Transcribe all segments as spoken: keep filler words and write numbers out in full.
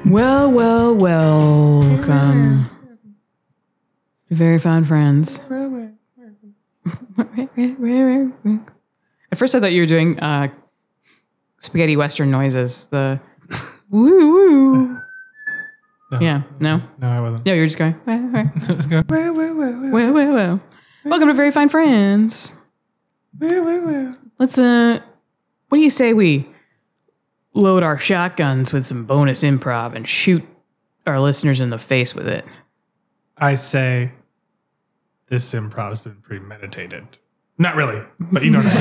Well, well, welcome to Very Fine Friends. At first I thought you were doing uh, spaghetti western noises. The woo woo. No. Yeah, no? No, I wasn't. No, you're just going, well, well, Let's go. Well, well, well, well. well, well, well. Welcome to Very Fine Friends. Well, well, well. Let's, uh, what do you say we load our shotguns with some bonus improv and shoot our listeners in the face with it? I say this improv's been premeditated. Not really, but you know what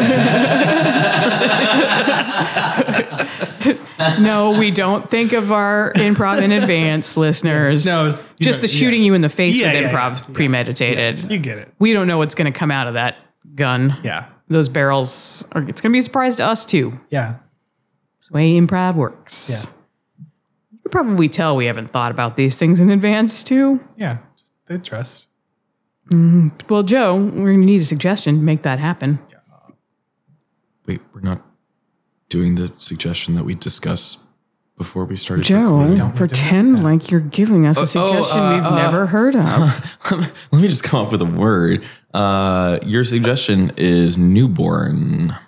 I'm saying. No, we don't think of our improv in advance, listeners. No, it's, you just know, the shooting yeah. you in the face Yeah, with yeah, improv yeah, yeah. premeditated. Yeah, you get it. We don't know what's going to come out of that gun. Yeah. Those barrels are, it's going to be a surprise to us too. Yeah. It's the way improv works. Yeah. You could probably tell we haven't thought about these things in advance too. Yeah. Just they trust. Well, Joe, we're going to need a suggestion to make that happen. Wait, we're not doing the suggestion that we discussed before we started. Joe, recording? pretend like you're giving us a oh, suggestion uh, we've uh, never heard of. Let me just come up with a word. Uh, your suggestion is newborn.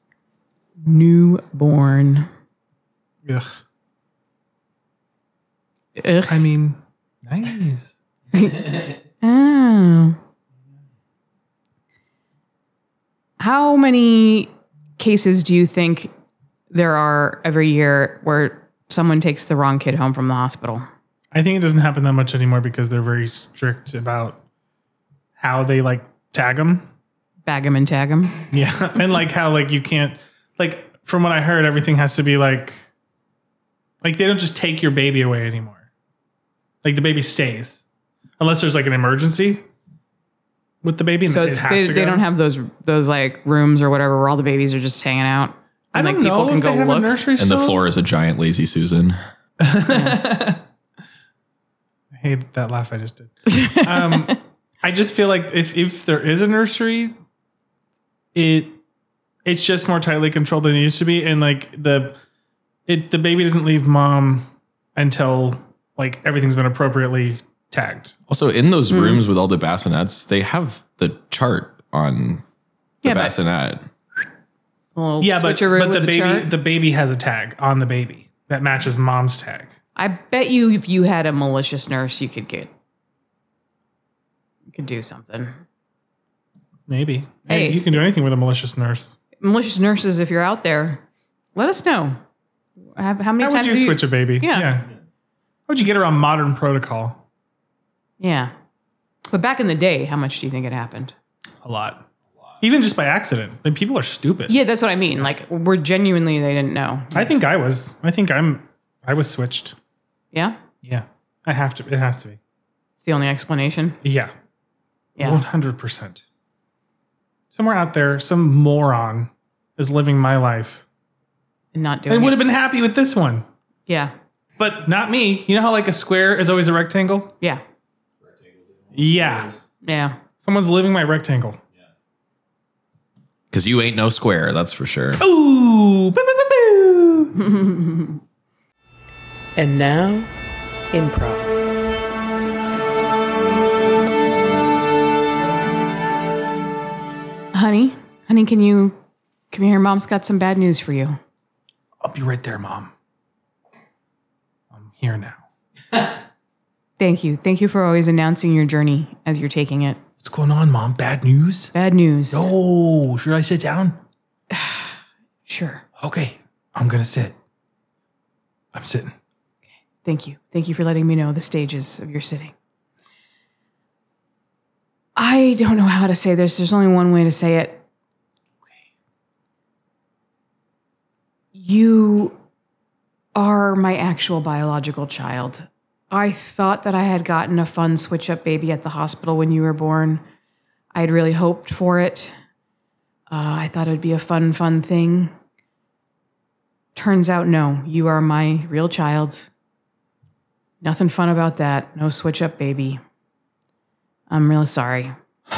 Newborn. Ugh. Ugh. I mean, nice. Oh. How many cases do you think there are every year where someone takes the wrong kid home from the hospital? I think it doesn't happen that much anymore because they're very strict about how they like tag them. Bag 'em and tag 'em. Yeah. And like how like you can't, like from what I heard, everything has to be like, like they don't just take your baby away anymore. Like the baby stays. Unless there's like an emergency with the baby. And So it it's, has they, to they go. don't have those those like rooms or whatever where all the babies are just hanging out. I And, don't like, people know can if go they have look. a nursery And still. the floor is a giant lazy Susan. I hate that laugh I just did. Um, I just feel like if, if there is a nursery, it it's just more tightly controlled than it used to be, and like the it the baby doesn't leave mom until like everything's been appropriately tagged. Also, in those rooms with all the bassinets, they have the chart on the Yeah, but- bassinet. Little Yeah, but, switcheroo but with the baby chart. the baby has a tag on the baby that matches mom's tag. I bet you if you had a malicious nurse, you could get, you could do something. Maybe. Hey, Hey. you can do anything with a malicious nurse. Malicious nurses, if you're out there, let us know. Have, how many How would times you have switch a baby? Yeah. How would you get around modern protocol? Yeah. But back in the day, how much do you think it happened? A lot. Even just by accident. Like, people are stupid. Yeah, that's what I mean. Like, we're genuinely, they didn't know. I think I was. I think I'm. I was switched. Yeah? Yeah. I have to. It has to be. It's the only explanation. Yeah. Yeah. one hundred percent. Somewhere out there, some moron is living my life. And not And doing would it. have been happy with this one. Yeah. But not me. You know how like a square is always a rectangle? Yeah. Yeah. Yeah. Someone's living my rectangle. Because you ain't no square, that's for sure. Ooh. Boo, boo, boo, boo. And now, improv. Honey, honey, can you come here? Mom's got some bad news for you. I'll be right there, Mom. I'm here now. Thank you. Thank you for always announcing your journey as you're taking it. What's going on, Mom? Bad news? Bad news. Oh, should I sit down? Sure. Okay, I'm gonna sit. I'm sitting. Thank you. Thank you for letting me know the stages of your sitting. I don't know how to say this. There's only one way to say it. You are my actual biological child. I thought that I had gotten a fun switch-up baby at the hospital when you were born. I had really hoped for it. Uh, I thought it'd be a fun, fun thing. Turns out, no. You are my real child. Nothing fun about that. No switch-up baby. I'm really sorry.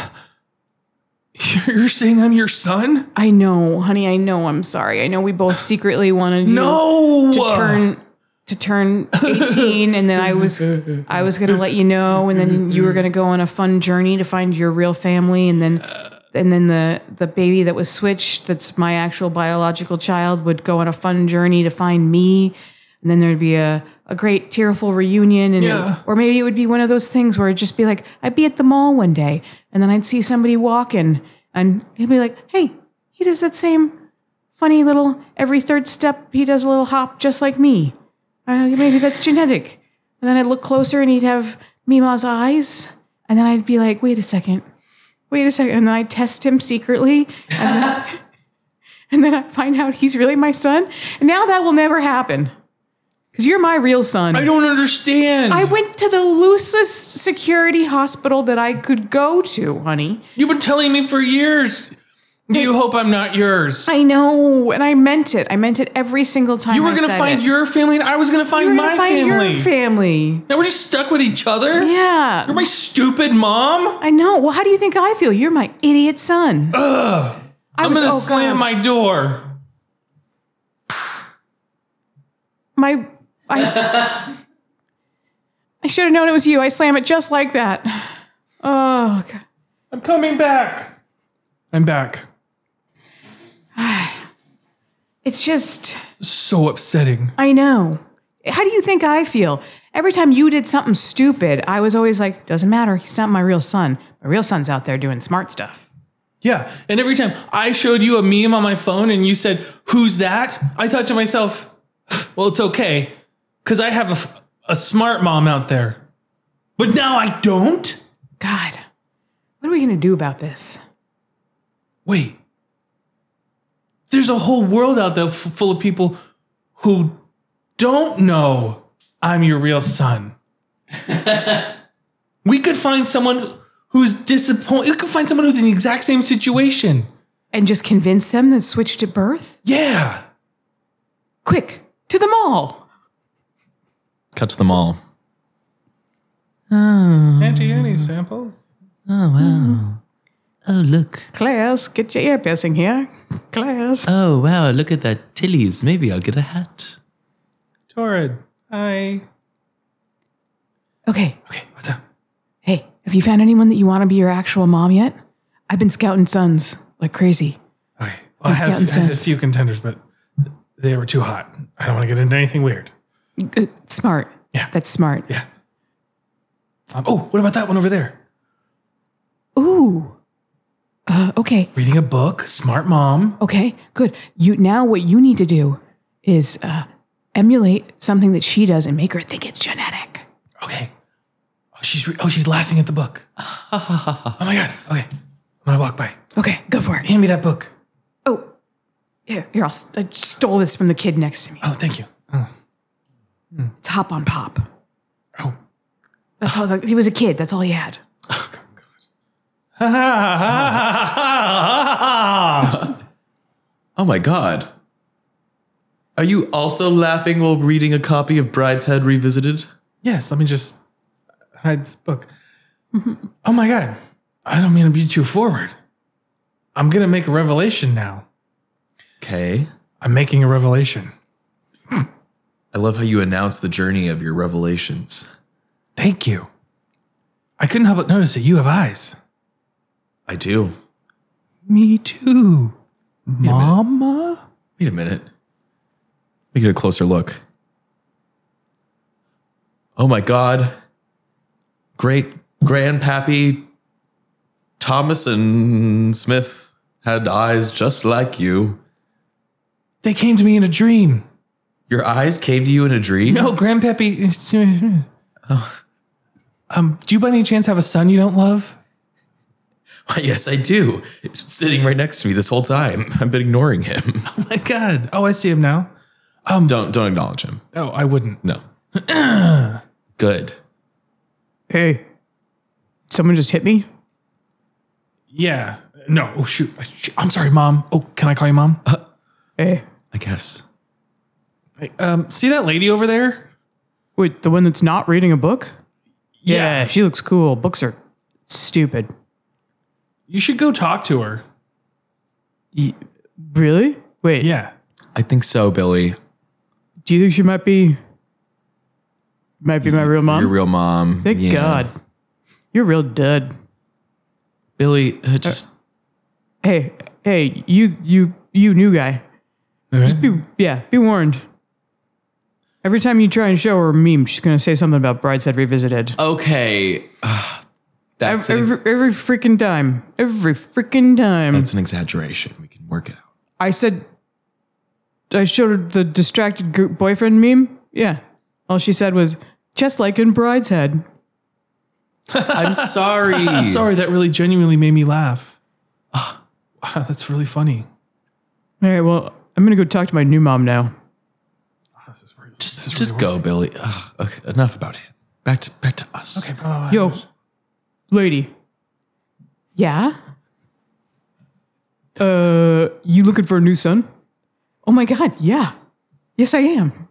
You're saying I'm your son? I know, honey, I know I'm sorry. I know we both secretly wanted you No! to turn to turn eighteen, and then I was I was going to let you know, and then you were going to go on a fun journey to find your real family, and then and then the the baby that was switched, that's my actual biological child, would go on a fun journey to find me, and then there'd be a, a great tearful reunion, and Yeah. it, or maybe it would be one of those things where it'd just be like, I'd be at the mall one day, and then I'd see somebody walking, and it'd be like, hey, he does that same funny little, every third step he does a little hop just like me. Uh, maybe that's genetic. And then I'd look closer and he'd have Mima's eyes. And then I'd be like, wait a second. Wait a second. And then I'd test him secretly. And then, and then I'd find out he's really my son. And now that will never happen. Because you're my real son. I don't understand. I went to the loosest security hospital that I could go to, honey. You've been telling me for years. You hope I'm not yours. I know. And I meant it. I meant it every single time You were I going to said find it. your family, and I was going to find You were my gonna find family. your family. Now we're just stuck with each other? Yeah. You're my stupid mom? I know. Well, how do you think I feel? You're my idiot son. Ugh. I I'm was- going to oh, slam God. my door. My, I, I should have known it was you. I slam it just like that. Oh, God. I'm coming back. I'm back. It's just, So upsetting. I know. How do you think I feel? Every time you did something stupid, I was always like, doesn't matter. He's not my real son. My real son's out there doing smart stuff. Yeah. And every time I showed you a meme on my phone and you said, who's that? I thought to myself, well, it's okay. Because I have a, f- a smart mom out there. But now I don't? God, what are we going to do about this? Wait. There's a whole world out there f- full of people who don't know I'm your real son. We could find someone who's disappointed. We could find someone who's in the exact same situation. And just convince them that switched at birth? Yeah. Quick, to the mall. Cut to the mall. Auntie Annie samples. Oh, wow. Oh, look. Class, get your ear piercing here. Class. Oh, wow. Look at that Tilly's. Maybe I'll get a hat. Torrid. Hi. Okay. Okay, what's up? Hey, have you found anyone that you want to be your actual mom yet? I've been scouting sons like crazy. Okay. Well, I, Let's had, get in I had a sense. few contenders, but they were too hot. I don't want to get into anything weird. Good. Smart. Yeah. That's smart. Yeah. Um, oh, what about that one over there? Ooh. Uh, okay. Reading a book, smart mom. Okay. Good. You now what you need to do is uh, emulate something that she does and make her think it's genetic. Okay. Oh, she's re- oh she's laughing at the book. Oh my god. Okay, I'm gonna walk by. Okay. Go for it. Hand me that book. Oh. Here. Here. I'll, st- I stole this from the kid next to me. Oh, thank you. Oh. It's Hop on Pop. Oh. That's all. He was a kid. That's all he had. Oh my god. Are you also laughing while reading a copy of Brideshead Revisited? Yes. Let me just hide this book. Oh my god. I don't mean to be too forward. I'm gonna make a revelation now. Okay. I'm making a revelation. I love how you announce the journey of your revelations. Thank you. I couldn't help but notice that you have eyes. I do. Me too. a minute. Mama? Wait a minute. Let me get a closer look. Oh my god. Great grandpappy Thomas and Smith had eyes just like you. They came to me in a dream. Your eyes came to you in a dream? No, Grandpappy. Um, do you by any chance have a son you don't love? Yes, I do. It's been sitting right next to me this whole time. I've been ignoring him. Oh my god. Oh, I see him now. Don't don't acknowledge him. Oh, I wouldn't. No. Good. Hey. Someone just hit me? Yeah. No. Oh shoot. I'm sorry, Mom. Oh, can I call you Mom? Hey. I guess. Hey, um, see that lady over there? Wait, the one that's not reading a book? Yeah. she looks cool. Books are stupid. You should go talk to her. Y- really? Wait. Yeah. I think so, Billy. Do you think she might be might be my real mom. Your real mom. Thank Yeah. God. You're a real dud. Billy, uh, just Hey, hey, you, you, you new guy. Okay. Be, yeah, be warned. Every time you try and show her a meme, she's going to say something about Brideshead Revisited. okay. Uh, that's an Every, ex- every, every freaking time. Every freaking time. that's an exaggeration. We can work it out. I said, I showed her the distracted gr- boyfriend meme. Yeah. All she said was, just like in Brideshead. I'm sorry. Sorry, that really genuinely made me laugh. Wow, that's really funny. All right, well, I'm going to go talk to my new mom now. Oh, this is really, Just, this is just really go, Billy. Ugh, okay, enough about him. Back to back to us. Okay, bye. Yo, lady. Yeah? Uh, you looking for a new son? Oh my God, yeah. Yes, I am.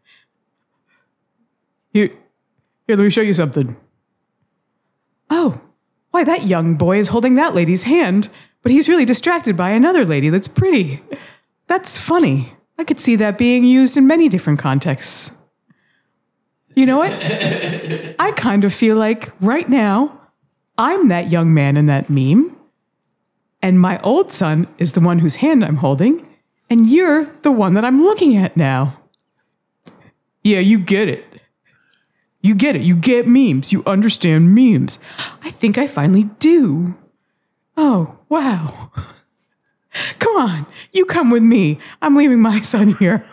Here, here, let me show you something. Oh, why, that young boy is holding that lady's hand, but he's really distracted by another lady that's pretty. That's funny. I could see that being used in many different contexts. You know what? I kind of feel like right now, I'm that young man in that meme, and my old son is the one whose hand I'm holding, and you're the one that I'm looking at now. Yeah, you get it. You get it. You get memes. You understand memes. I think I finally do. Oh, wow. Come on. You come with me. I'm leaving my son here.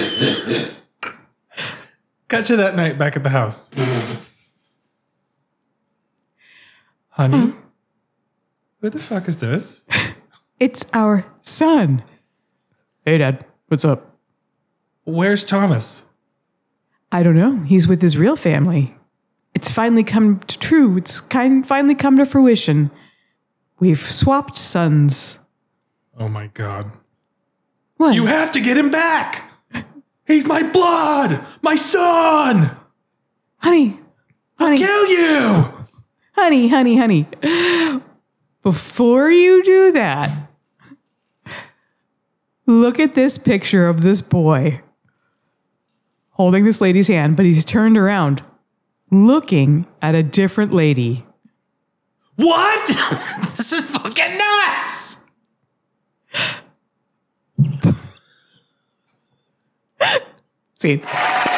Cut to that night back at the house. Honey, who the fuck is this? It's our son. Hey, Dad. What's up? Where's Thomas? I don't know. He's with his real family. It's finally come to true. It's kind finally come to fruition. We've swapped sons. Oh my God. What? You have to get him back. He's my blood, my son. honey, honey, Kill you. honey, honey, honey. Before you do that, look at this picture of this boy holding this lady's hand, but he's turned around looking at a different lady. What? This is fucking nuts. See?